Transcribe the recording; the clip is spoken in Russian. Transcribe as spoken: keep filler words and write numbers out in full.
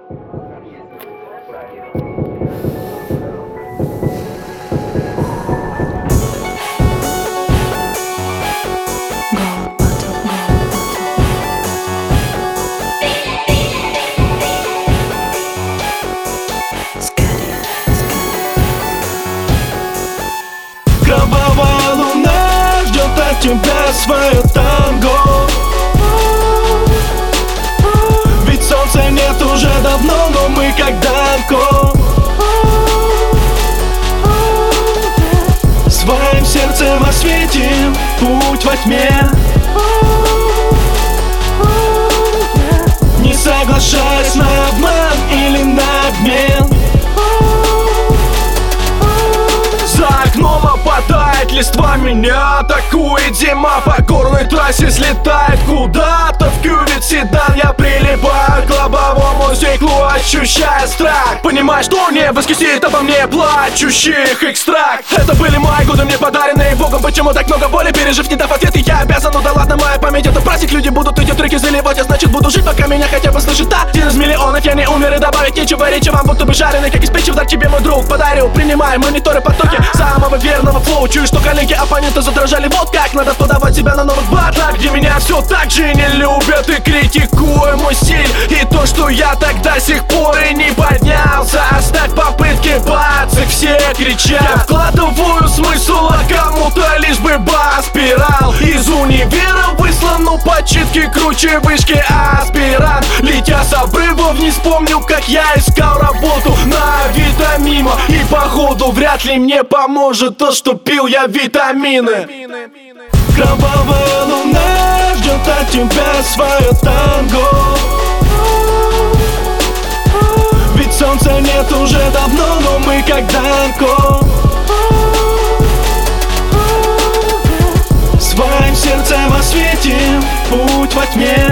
Кровавая луна ждет от тебя свое танго. Ведь солнца нет уже давно, но мы как Данко. Своим сердцем осветим путь во тьме. Не соглашаясь на обман или на обмен. За окном опадает листва, меня атакует зима. По горной трассе слетает куда-то в кювет седан. Я прилипаю к лобовому стеклу, ощущая страх, понимая, что не воскресит обо мне плачущих экстракт. Это были мои годы, мне подаренные Богом. Почему так много боли, пережив, не дав ответа, я обязан. Ну да ладно, моя память это праздник. Люди будут эти треки заливать, а значит буду жить, пока меня хотя бы слышит. Один из миллионов, я не умер и добавить нечего. Речи вам будто бы жареный, как из печи в дар тебе мой друг подарил. Принимай мониторы потоки самого верного флоу. Чую, что коленки оппонента задрожали. Вот как надо подавать себя на новых батлах, где меня все так же не любят и критикуют мой стиль. И то, что я так до сих пор и не поднялся. Оставь попытки баться, все кричат. Я вкладываю смысл, а кому-то лишь бы бас. Спирал из универа выслан, но почитки круче вышки аспирант. Летя с обрыва вниз, помню, как я искал работу на витамино. И походу вряд ли мне поможет то, что пил я витамины. Кровавая луна ждет от тебя свое танго. Ведь солнца нет уже давно, но мы как Данко. Своим сердцем осветим путь во тьме.